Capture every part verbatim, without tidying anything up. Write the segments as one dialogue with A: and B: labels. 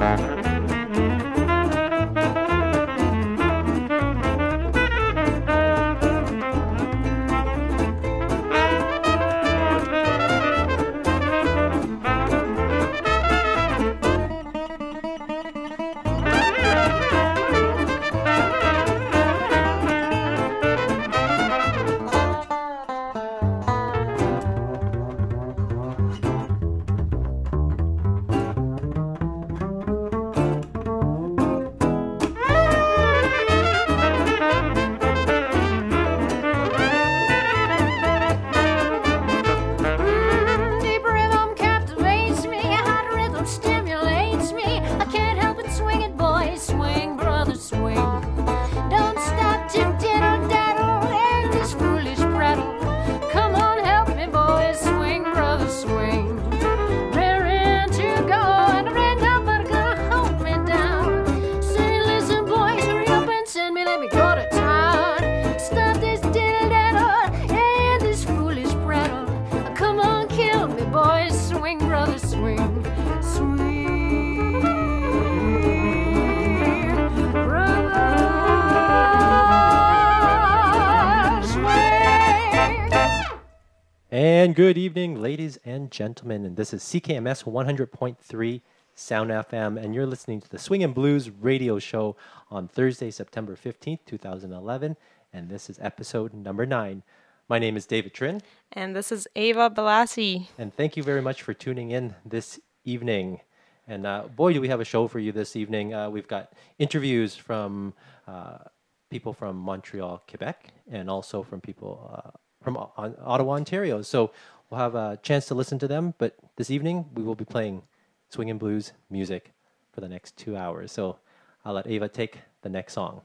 A: And good evening, ladies and gentlemen. And this is C K M S one hundred point three Sound F M, and you're listening to the Swing and Blues radio show on Thursday, September fifteenth, twenty eleven. And this is episode number nine. My name is David Trin.
B: And this is Ava Balassi.
A: And thank you very much for tuning in this evening. And uh, boy, do we have a show for you this evening. Uh, we've got interviews from uh, people from Montreal, Quebec, and also from people uh, from o- Ottawa, Ontario. So we'll have a chance to listen to them. But this evening, we will be playing swing and blues music for the next two hours. So I'll let Ava take the next song.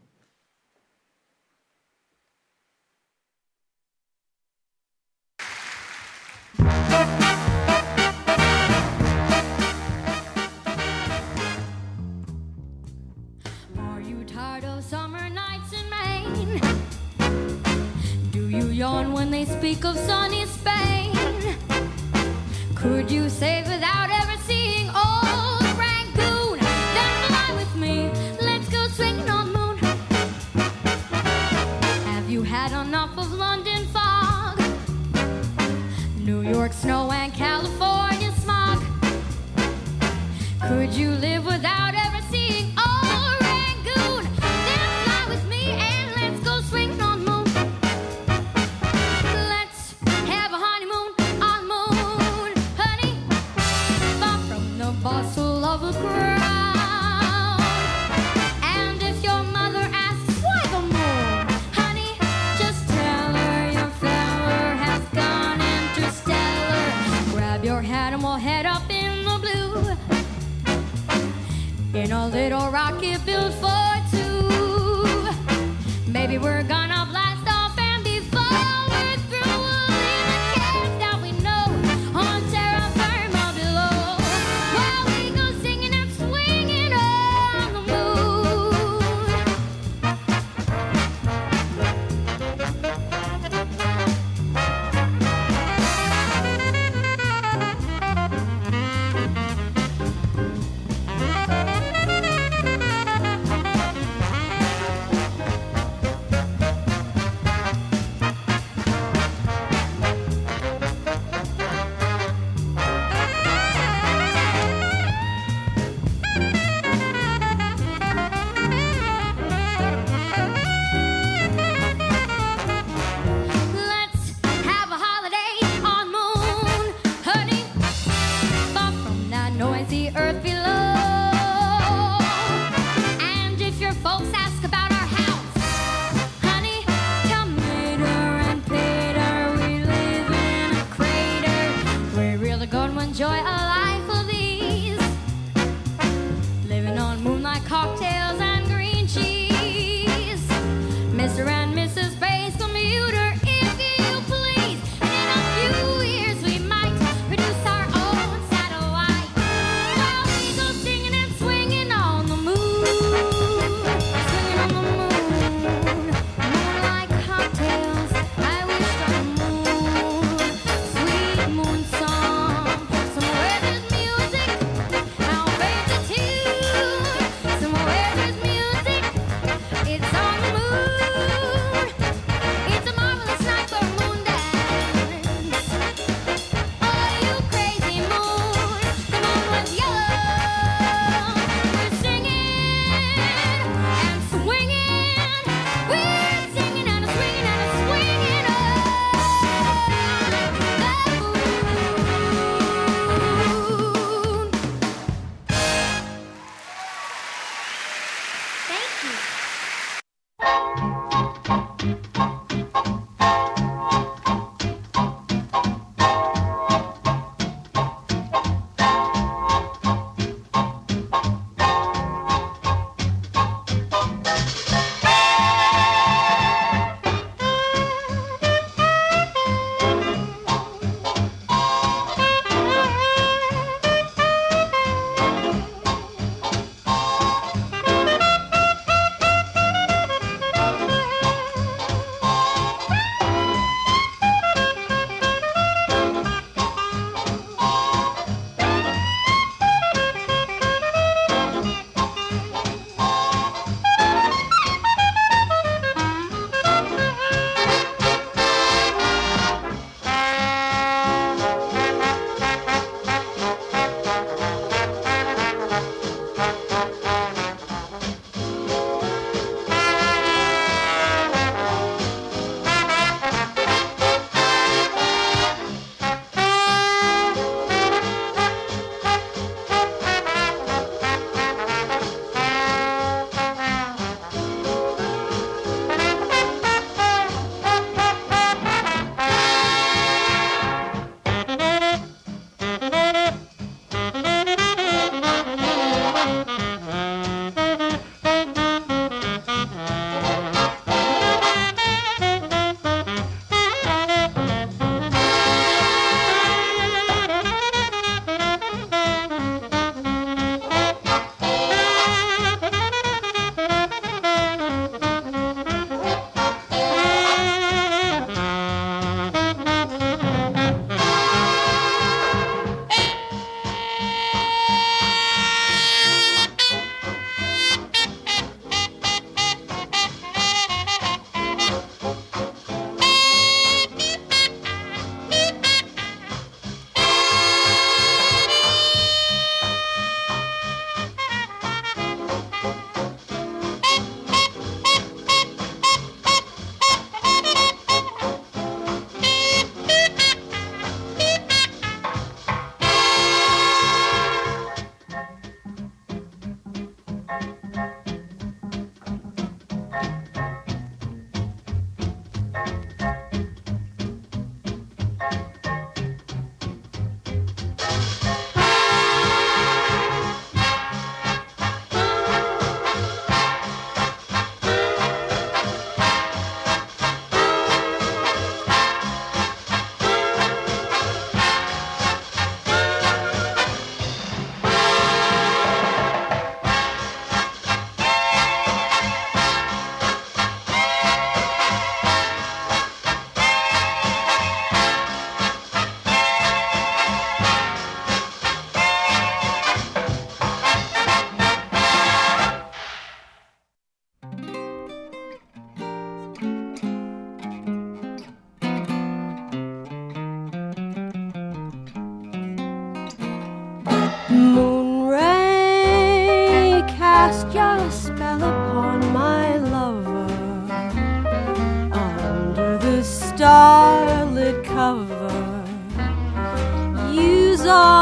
C: Are you tired of summer nights in Maine? Do you yawn when they speak of sunny Spain? Could you say without ever seeing old Rangoon? Then fly with me, let's go swinging on the moon. Have you had enough of London fog? New York snow and California smog? Could you live without ever seeing old Rangoon? Then fly with me and let's go swinging on the moon. Let's have a honeymoon on the moon, honey, far from the bustle of a crowd. And if your mother asks why the moon, honey, just tell her your feller has gone interstellar. Grab your hat and we'll head up in the blue, in a little rocket built for two. Maybe we're gonna blast off, and before we're through, we'll leave the cares that we know on terra firma below, while we go singing and swinging on the moon.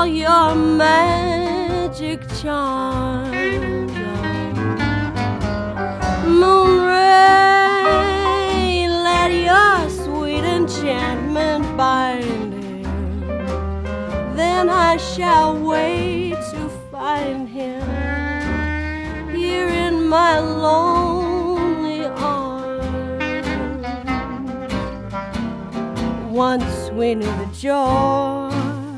D: your magic charms. Moon ray, let your sweet enchantment bind him. Then I shall wait to find him here in my lonely arms. Once we knew the joy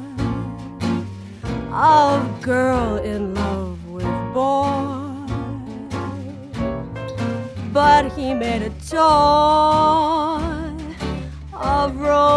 D: of girl in love with boy, but he made a toy of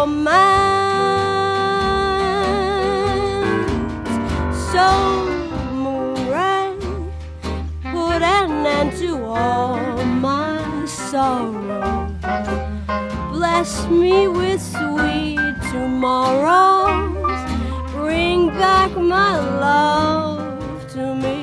D: romance. So moonray, put an end to all my sorrow. Bless me with sweet tomorrows. Bring back my love to me.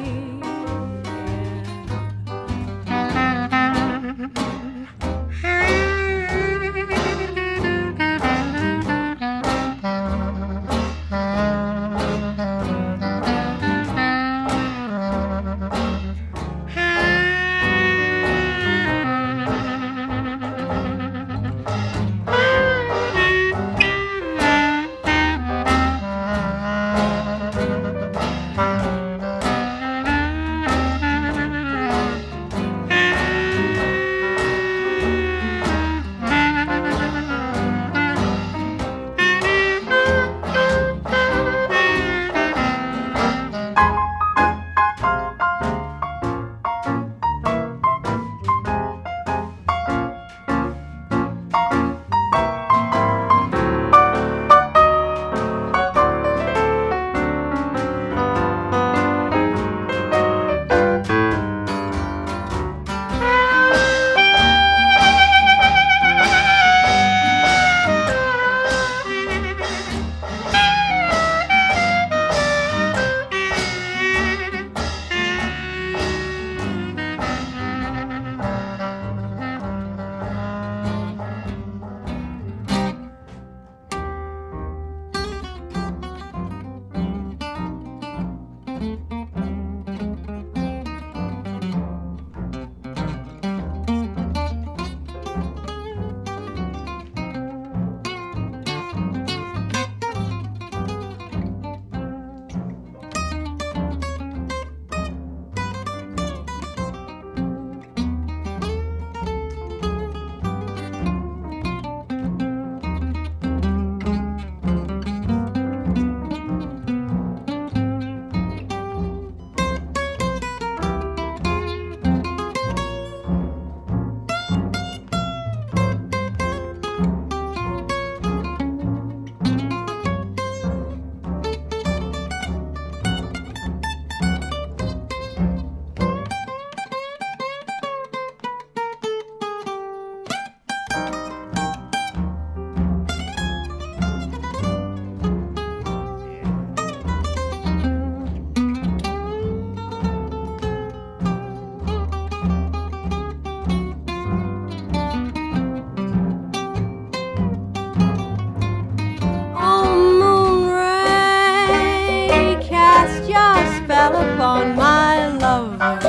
D: Upon my lover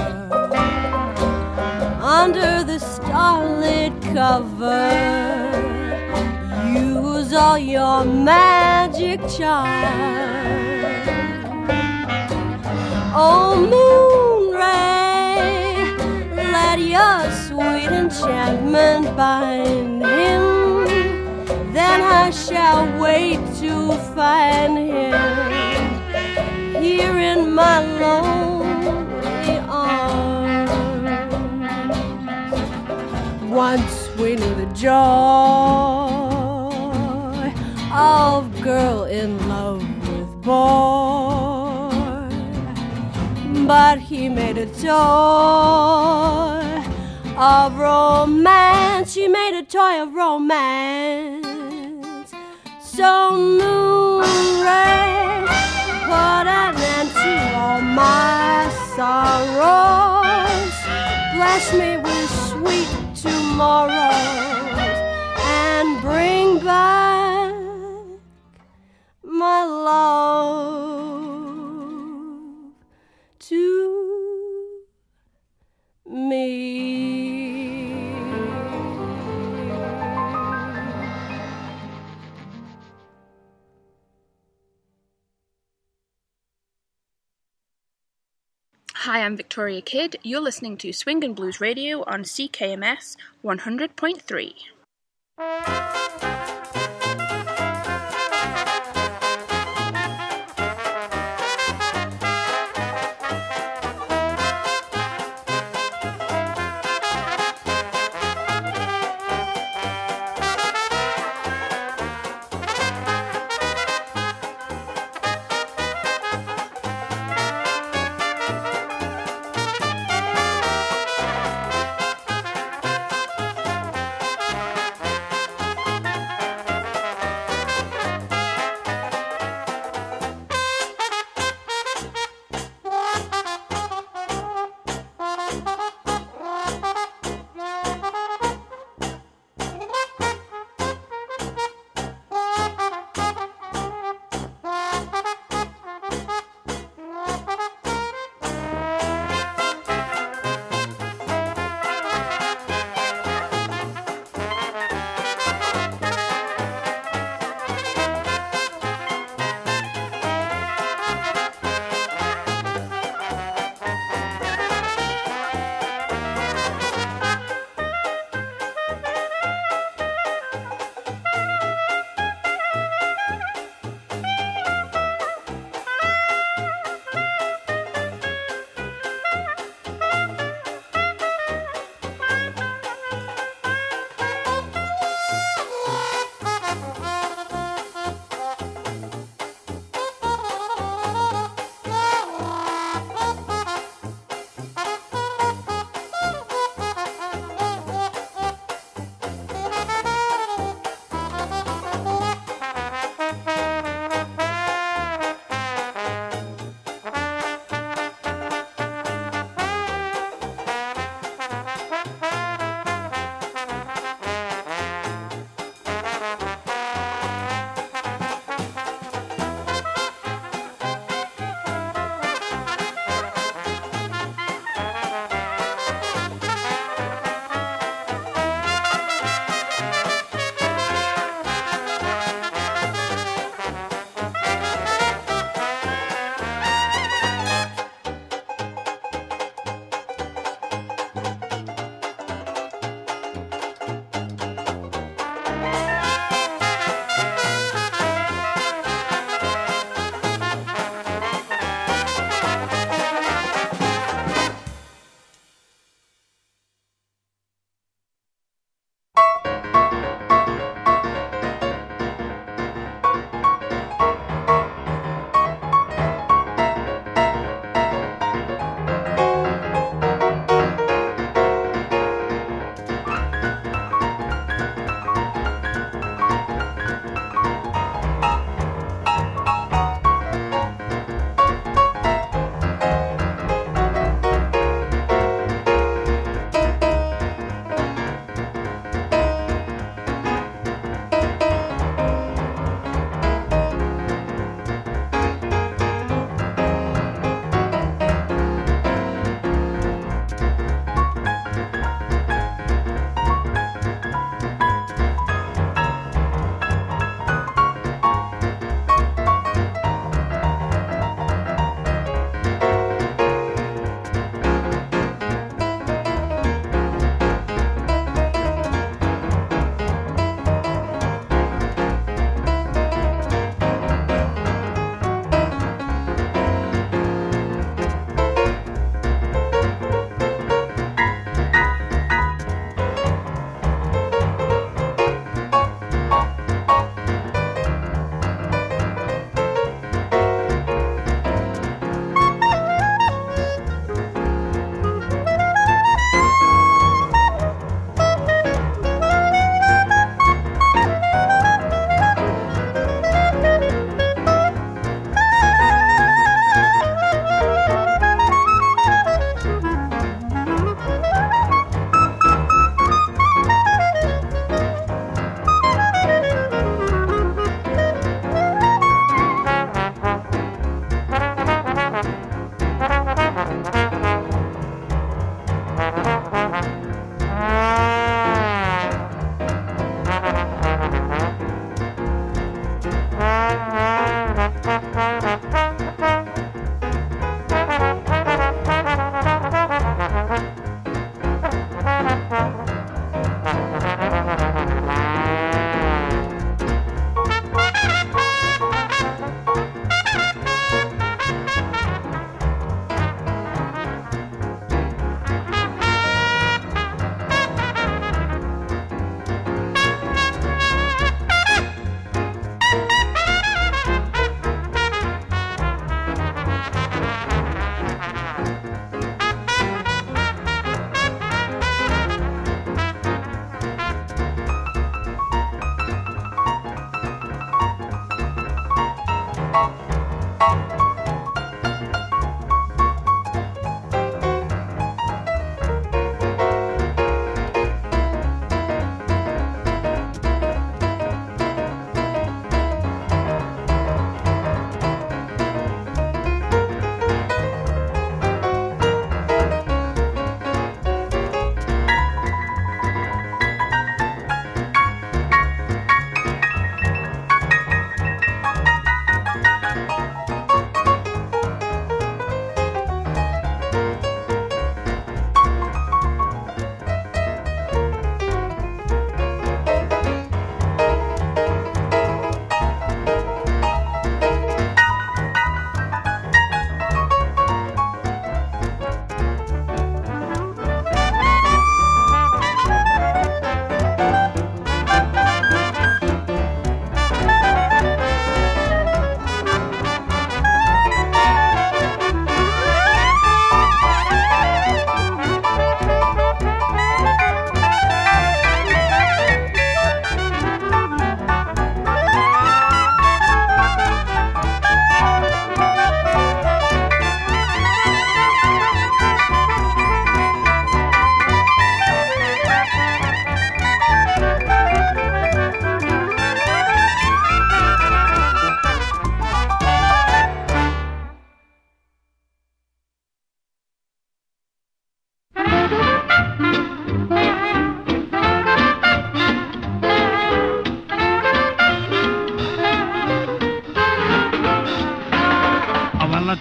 D: under the starlit cover, use all your magic charm. Oh moon ray, let your sweet enchantment bind him. Then I shall wait to find him here in my lonely arms. Once we knew the joy of girl in love with boy, but he made a toy of romance. He made a toy of romance. So moon ray, put an end to all my sorrows. Bless me with sweet tomorrows and bring back my love
E: Hi, I'm Victoria Kidd. You're listening to Swing and Blues Radio on C K M S one hundred point three.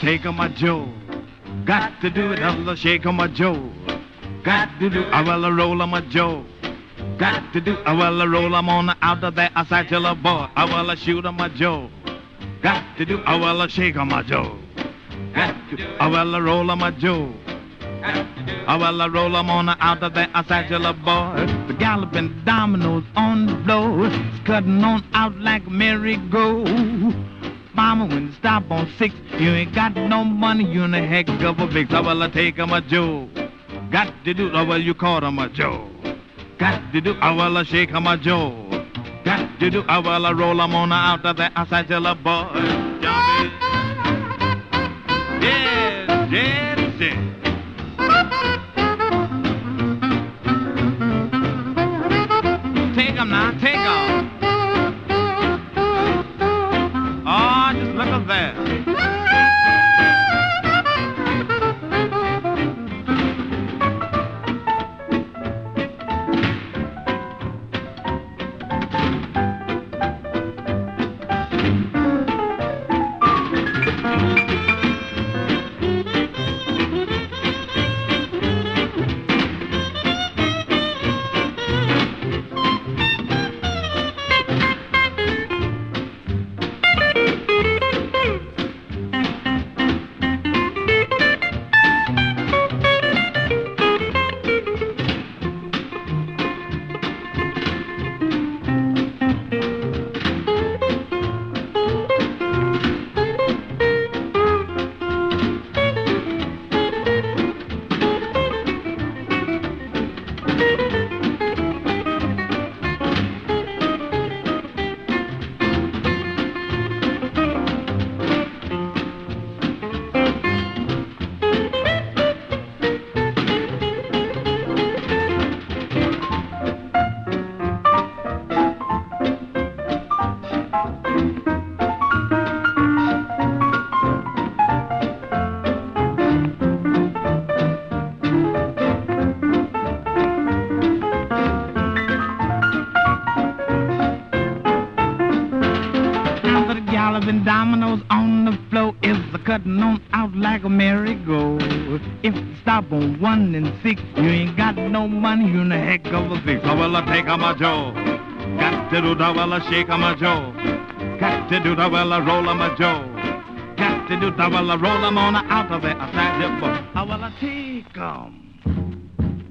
F: take 'em a Joe. Got to do it, I will shake 'em a Joe. Got to do, I will roll 'em a Joe. Got to do, I will roll 'em on out of there, I say till a boy, I will shoot 'em a Joe. Got to do, I will shake 'em a Joe. Got to do, I will roll 'em a Joe. I will roll 'em on out of there, I say till a boy. The galloping dominoes on the floor, it's cutting on out like merry-go. Mama, when you stop on six, you ain't got no money, you in a heck of a fix. I will take 'em a Joe. Got to do, I will you call 'em a Joe. Got to do, I will shake 'em a Joe. Got to do, I will roll 'em on out of there, I say till a boy. Jump it. Yes, yes, yes. Take 'em now, take 'em. Oh, just look up there. Dominoes on the floor is a cutting on out like a merry-go. If you stop on one and six, you ain't got no money, you in a heck of a fix. I will take 'em a Joe. Got to do the well, shake 'em a Joe. Got to do the well, roll 'em a Joe. Got to do the well, roll 'em on out of there. I will take 'em.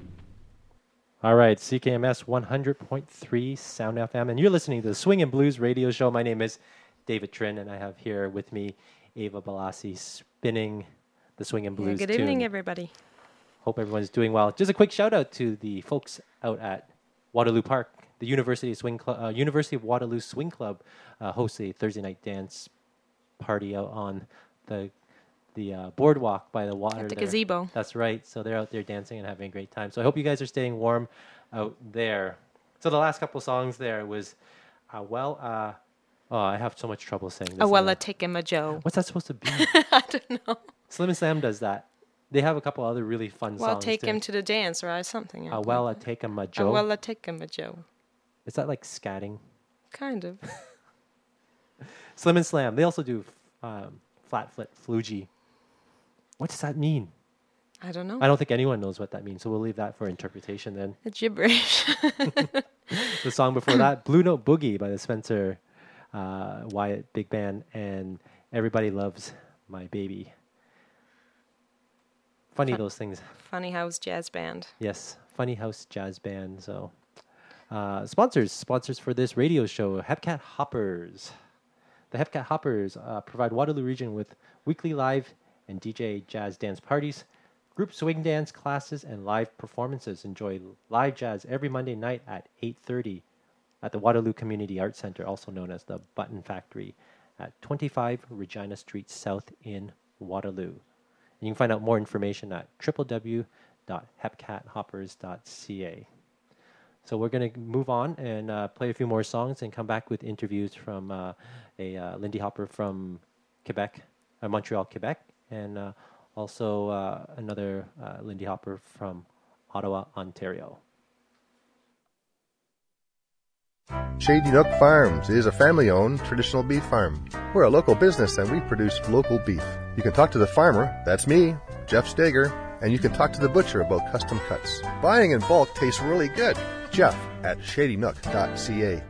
A: All right, C K M S one hundred point three Sound F M, and you're listening to the Swing and Blues radio show. My name is David Trin, and I have here with me Ava Balassi spinning the Swing and Blues
B: Yeah, good
A: tune.
B: evening, everybody.
A: Hope everyone's doing well. Just a quick shout out to the folks out at Waterloo Park. The University Swing Club, uh, University of Waterloo Swing Club uh, hosts a Thursday night dance party out on the the uh, boardwalk by the water.
B: At the
A: there.
B: gazebo.
A: That's right. So they're out there dancing and having a great time. So I hope you guys are staying warm out there. So the last couple songs there was, uh, well, uh, oh, I have so much trouble saying this.
B: Oh, well, take him a Joe.
A: What's that supposed to be?
B: I don't know.
A: Slim and Slam does that. They have a couple other really fun
B: Well,
A: songs.
B: take
A: too.
B: him to the dance or something.
A: Uh, well, I take him a Joe.
B: Oh, well, I take him a Joe.
A: Is that like scatting?
B: Kind of.
A: Slim and Slam. They also do um, flat foot flugie. What does that mean?
B: I don't know.
A: I don't think anyone knows what that means, so we'll leave that for interpretation then.
B: It's gibberish.
A: The song before that, Blue Note Boogie by the Spencer uh, Wyatt Big Band, and Everybody Loves My Baby. Funny
B: Fun-
A: those things.
B: Funny House Jazz Band.
A: Yes, Funny House Jazz Band. So, uh, sponsors, sponsors for this radio show, Hepcat Hoppers. The Hepcat Hoppers uh, provide Waterloo Region with weekly live and D J jazz dance parties, group swing dance classes, and live performances. Enjoy live jazz every Monday night at eight thirty at the Waterloo Community Arts Center, also known as the Button Factory, at twenty-five Regina Street South in Waterloo. And you can find out more information at w w w dot hepcat hoppers dot c a. So we're going to move on and uh, play a few more songs and come back with interviews from uh, a uh, Lindy Hopper from Quebec, uh, Montreal, Quebec, and uh, also uh, another uh, Lindy Hopper from Ottawa, Ontario.
G: Shady Nook Farms is a family-owned traditional beef farm. We're a local business and we produce local beef. You can talk to the farmer, that's me, Jeff Steger, and you can talk to the butcher about custom cuts. Buying in bulk tastes really good. Jeff at shady nook dot c a.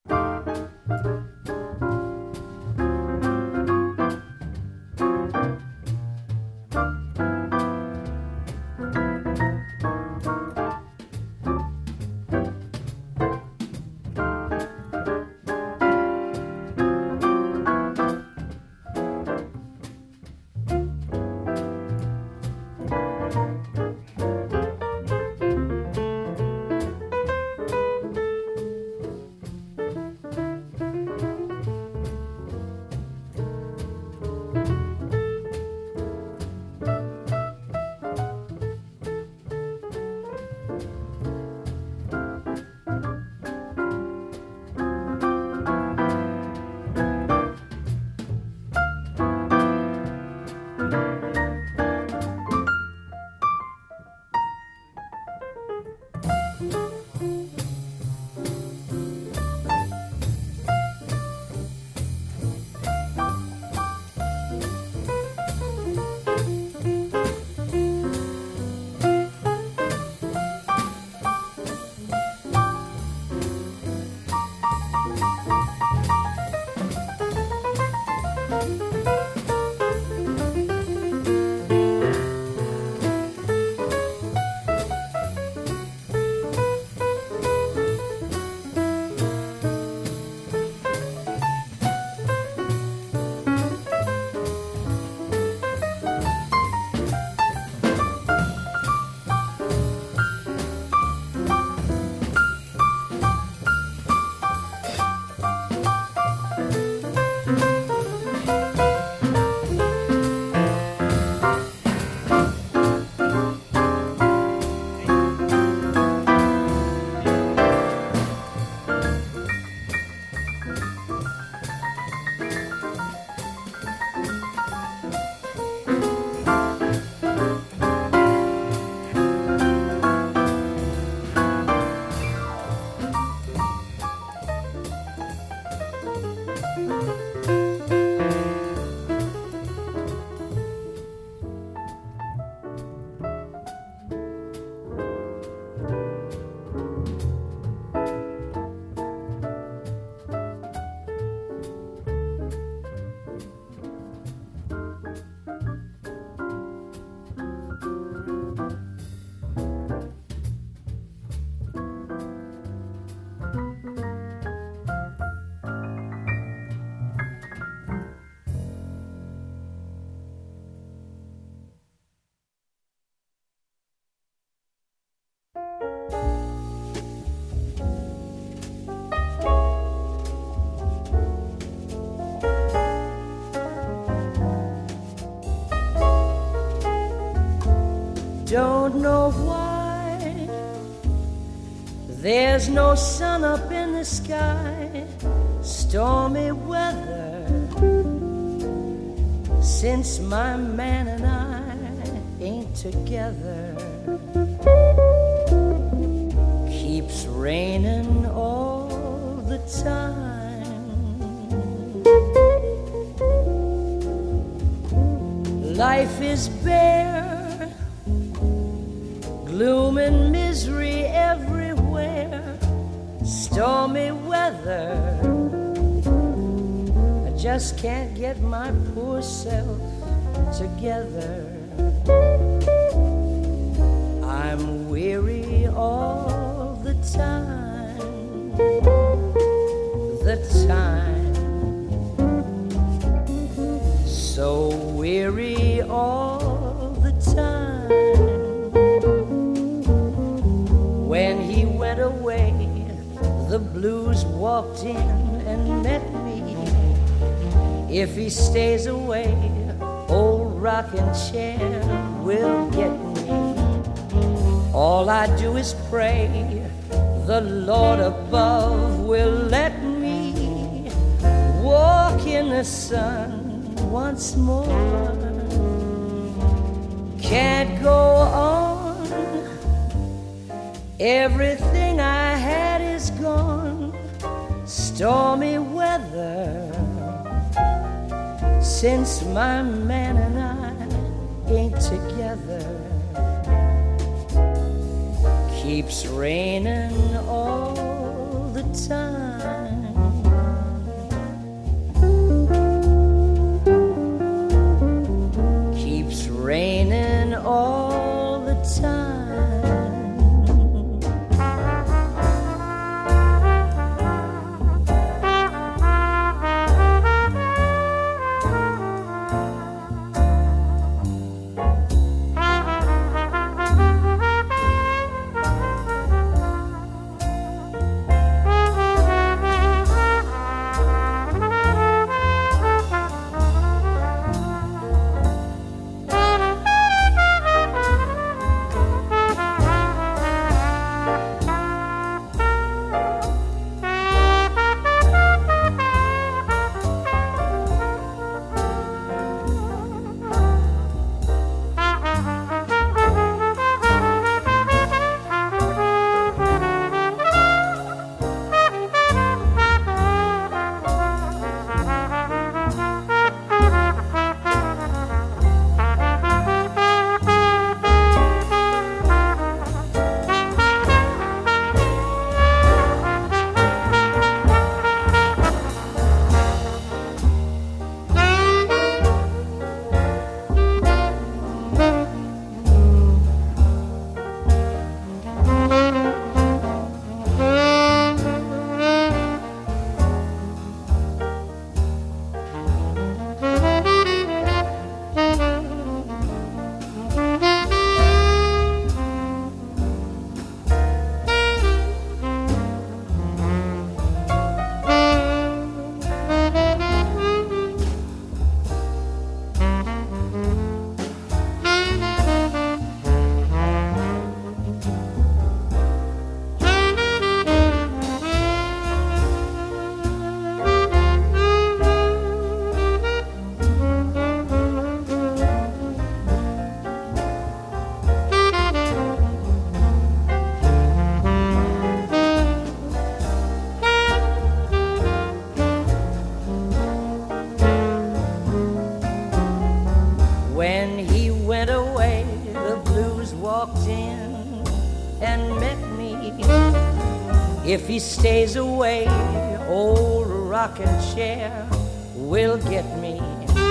D: Don't know why there's no sun up in the sky. Stormy weather since my man and I ain't together. Keeps raining all the time. Life is bare, gloom and misery everywhere. Stormy weather, I just can't get my poor self together. I'm weary all the time, the time, so weary all the time. When he went away, the blues walked in and met me. If he stays away, old rocking chair will get me. All I do is pray the Lord above will let me walk in the sun once more. Can't go on, everything I had is gone. stormy weather since my man and I ain't together. Keeps raining all the time. Keeps raining all the time. If he stays away, old rocking chair will get me.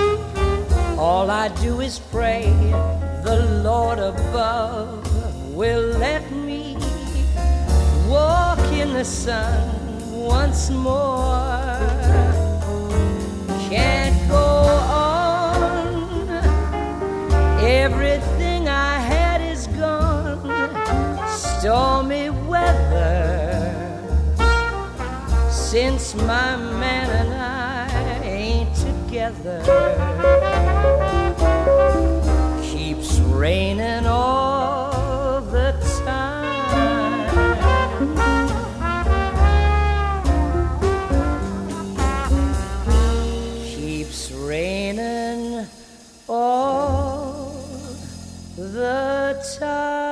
D: All I do is pray the Lord above will let me walk in the sun once more. Can't go on, everything I had is gone. Stormy weather since my man and I ain't together. Keeps raining all the time. Keeps raining all the time.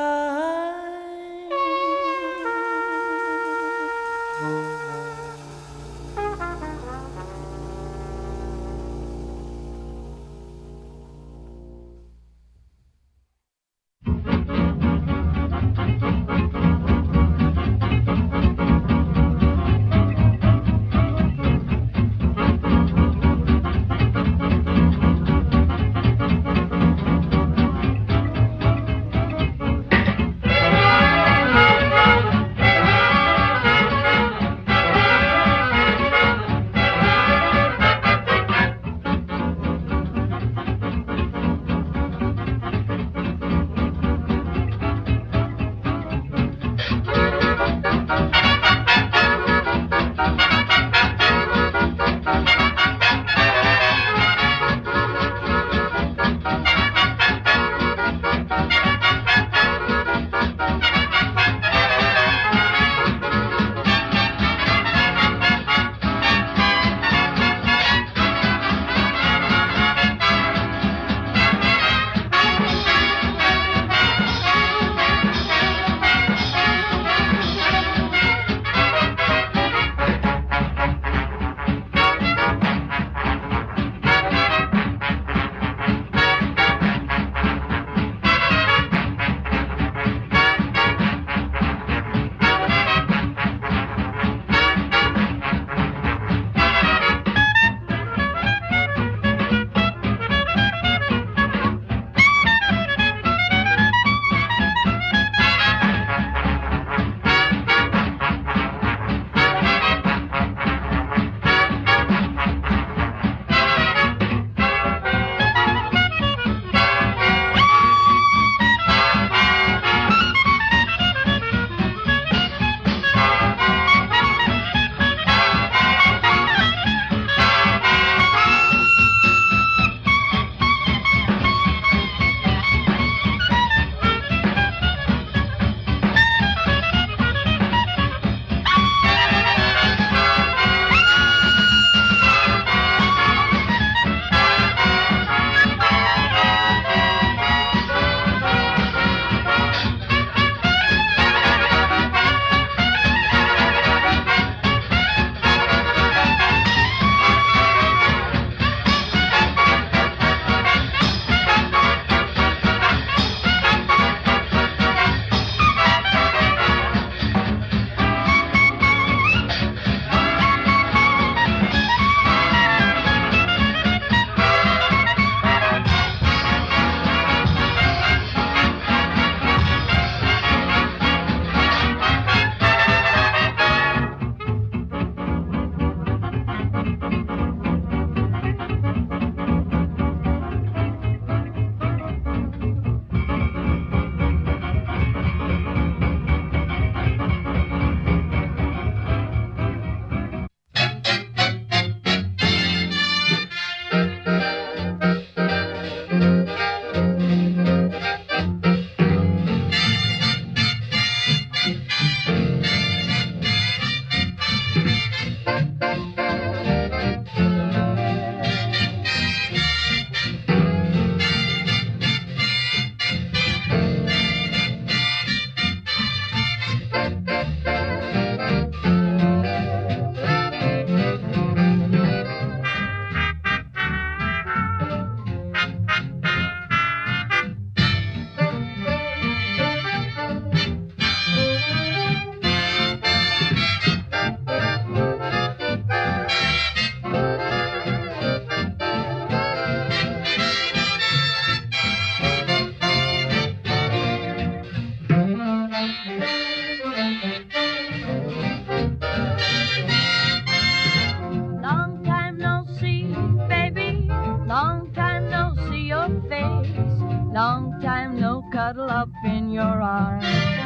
H: farm.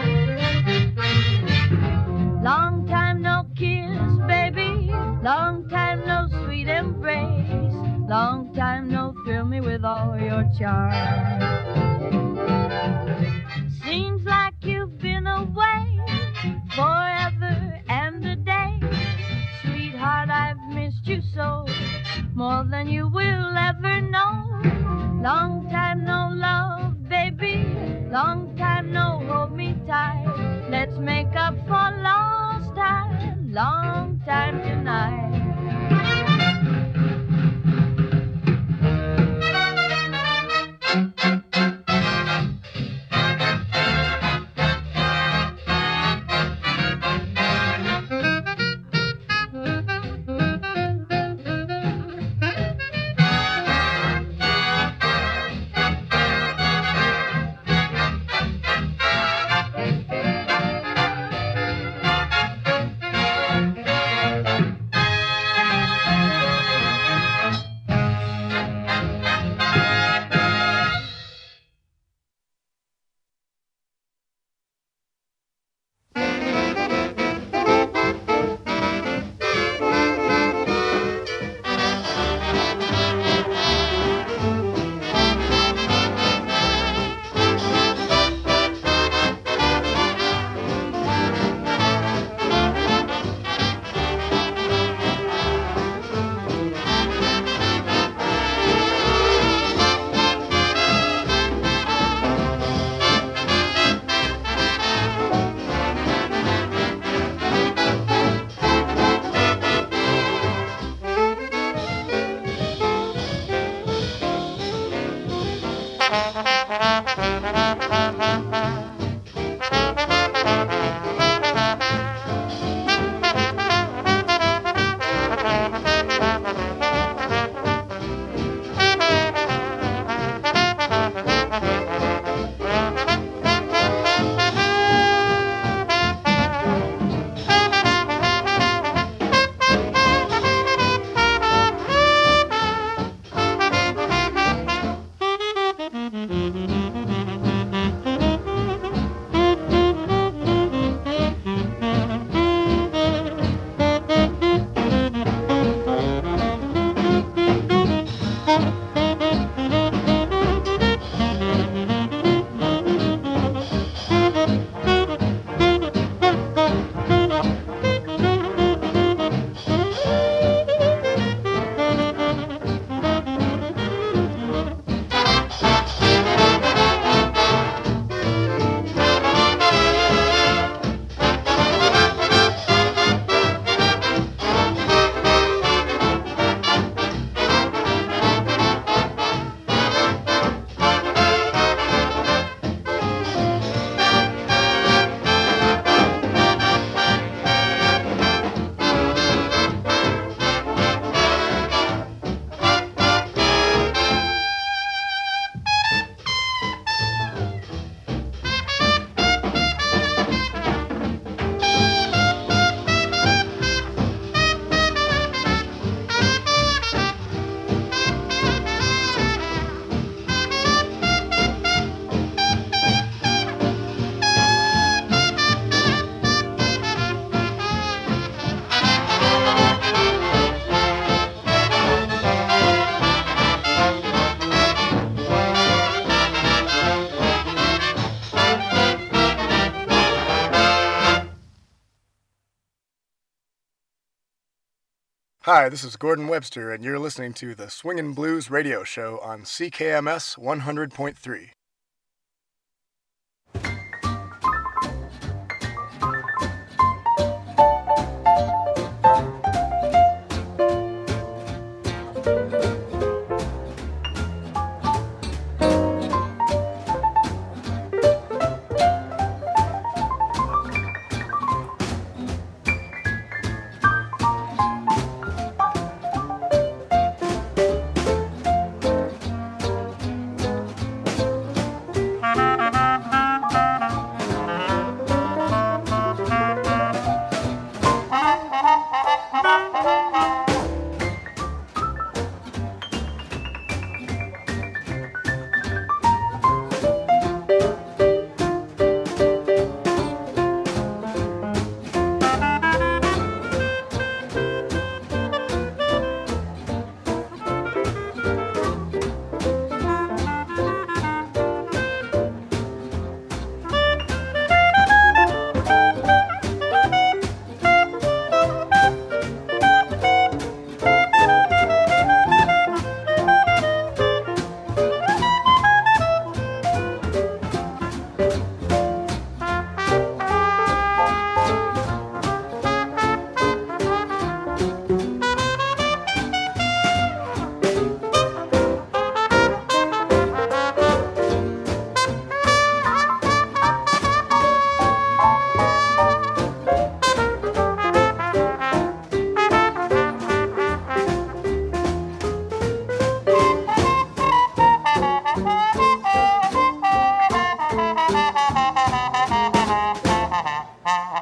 H: Long time no kiss, baby. Long time no sweet embrace. Long time no thrill me with all your charm. Seems like you've been away forever and a day. Sweetheart, I've missed you so, more than you will ever know. Long time no love, baby. Long time no hold me tight. Let's make up for lost time. Long time tonight.
I: Hi, this is Gordon Webster, and you're listening to the Swingin' Blues radio show on C K M S one hundred point three.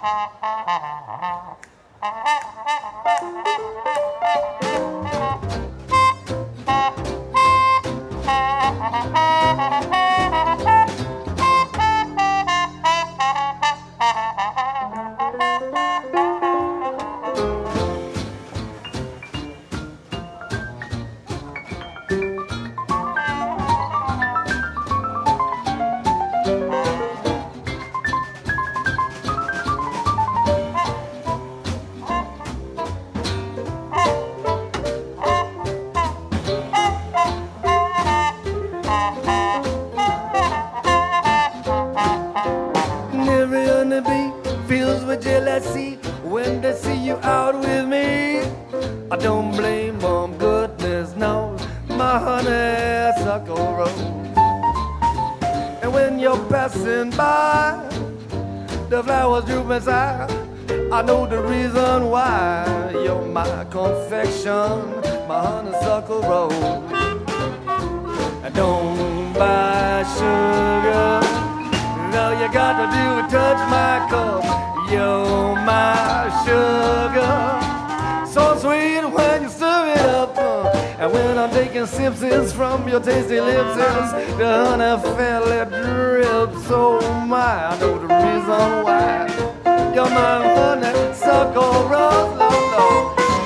J: And every honeybee feels with jealousy when they see you out with me. I don't blame them, goodness knows my honeysuckle rose. And when you're passing by, the flowers droop inside. I know the reason why. You're my confection, my honeysuckle rose. And don't buy sugar. All you gotta do is touch my cup. You're my sugar. So sweet when you serve it up. uh, And when I'm taking sips from your tasty lips, it's the honey fairly drips. So my, I know the reason why. You're my honeysuckle rose, love, love.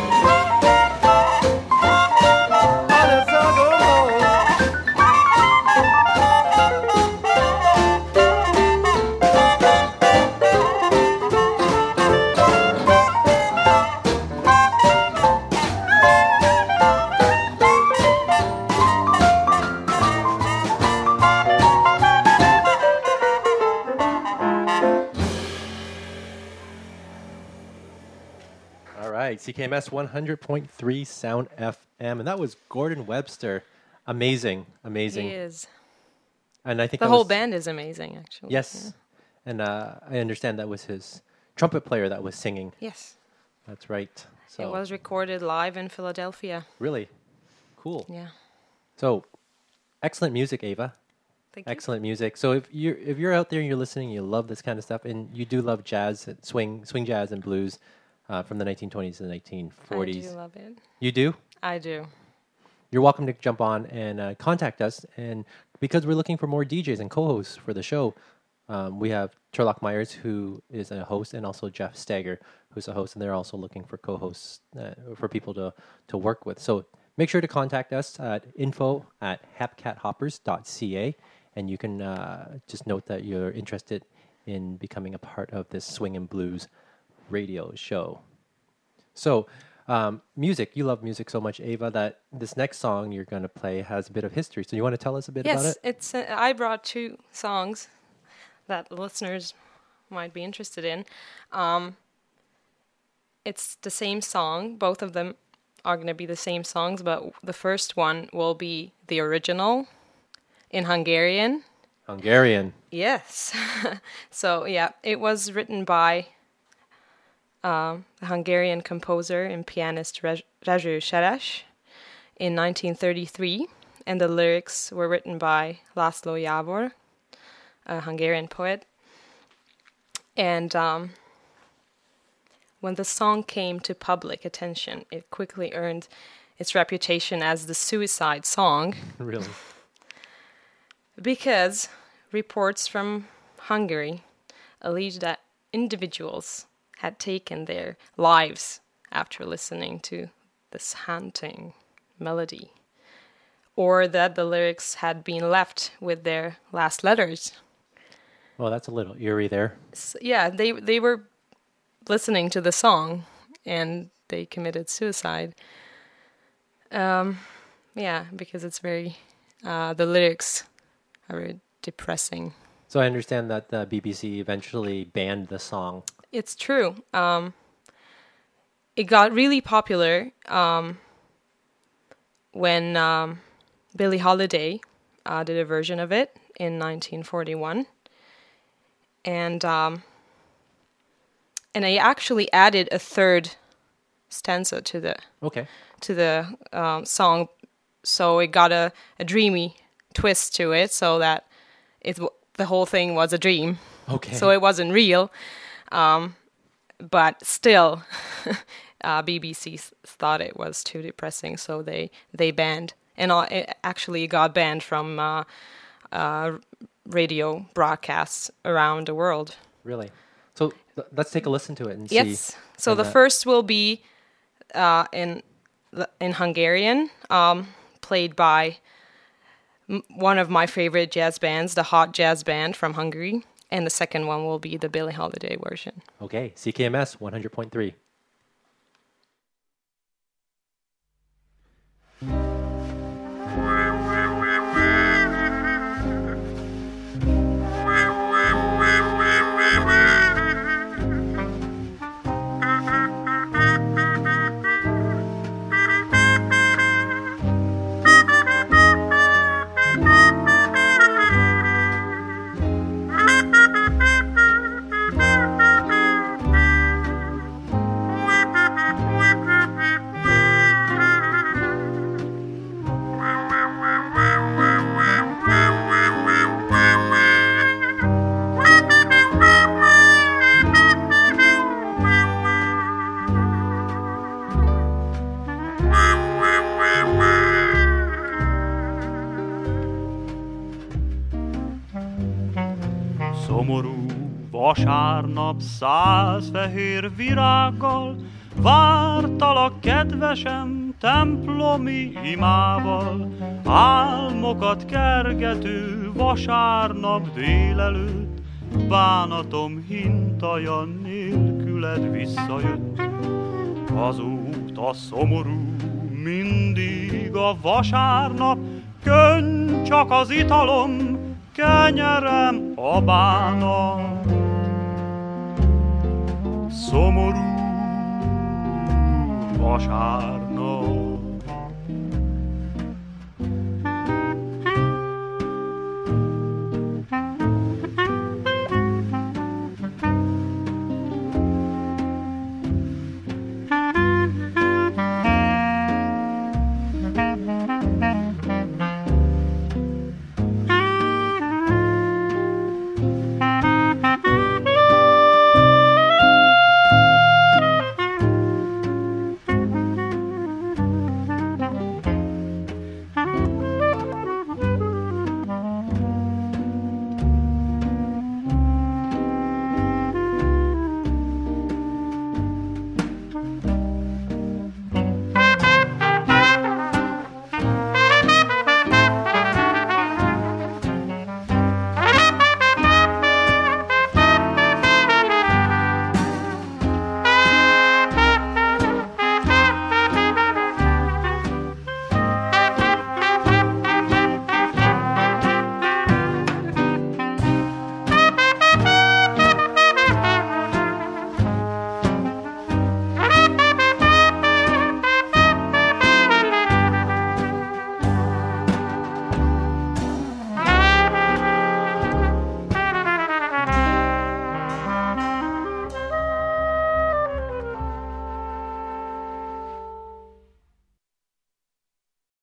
J: Honeysuckle rose.
A: All right, C K M S one hundred point three Sound F M, and that was Gordon Webster. Amazing, amazing.
B: He is.
A: And I think
B: The
A: that
B: whole
A: was-
B: band is amazing, actually.
A: Yes, and uh, I understand that was his trumpet player that was singing.
B: Yeah. Yes.
A: That's right. So
B: It was recorded live in Philadelphia.
A: really cool.
B: Yeah.
A: So excellent music, Ava.
B: Thank you.
A: Excellent music. So if you're if you're out there and you're listening, you love this kind of stuff, and you do love jazz, swing, swing jazz, and blues uh, from the nineteen twenties and nineteen forties.
B: I do love it.
A: You do?
B: I do.
A: You're welcome to jump on and uh, contact us. And because we're looking for more D Js and co-hosts for the show, um, we have Turlock Myers, who is a host, and also Jeff Stager, who's a host, and they're also looking for co-hosts uh, for people to, to work with. So make sure to contact us at info at hepcathoppers dot c a, and you can uh, just note that you're interested in becoming a part of this Swing and Blues radio show. So, um, music, you love music so much, Ava, that this next song you're going to play has a bit of history. So you want to tell us a bit
B: yes,
A: about it?
B: it's. Uh, I brought two songs that listeners might be interested in. Um, it's the same song. Both of them are going to be the same songs, but the first one will be the original in Hungarian.
A: Hungarian.
B: Yes. So, yeah, it was written by um, the Hungarian composer and pianist Rej- Raju Seres in nineteen thirty-three, and the lyrics were written by Laszlo Jávor, a Hungarian poet. And um, when the song came to public attention, it quickly earned its reputation as the suicide song.
A: Really?
B: Because reports from Hungary allege that individuals had taken their lives after listening to this haunting melody, or that the lyrics had been left with their last letters.
A: Well, that's a little eerie there.
B: So, yeah, they they were listening to the song and they committed suicide. Um, yeah, because it's very uh, the lyrics are very depressing.
A: So I understand that the B B C eventually banned the song.
B: It's true. Um, it got really popular um, when um, Billie Holiday uh, did a version of it in nineteen forty-one, and um, and I actually added a third stanza to the
A: Okay.
B: to the um, song, so it got a, a dreamy twist to it, so that it w- the whole thing was a dream.
A: Okay.
B: So it wasn't real. Um, but still, uh, B B C s- thought it was too depressing, so they they banned, and all, it actually got banned from uh, uh, radio broadcasts around the world.
A: Really? So th- let's take a listen to it and see.
B: Yes. So
A: and
B: the
A: that-
B: first will be uh, in the- in Hungarian, um, played by m- one of my favorite jazz bands, the Hot Jazz Band from Hungary, and the second one will be the Billie Holiday version.
A: Okay, C K M S one hundred point three.
K: Szomorú vasárnap száz fehér virággal vártalak kedvesem templomi imával. Álmokat kergető vasárnap délelőtt bánatom hintaja nélküled visszajött. Azóta szomorú mindig a vasárnap, könny csak az italom, kenyerem a bánat. Szomorú vasárnap.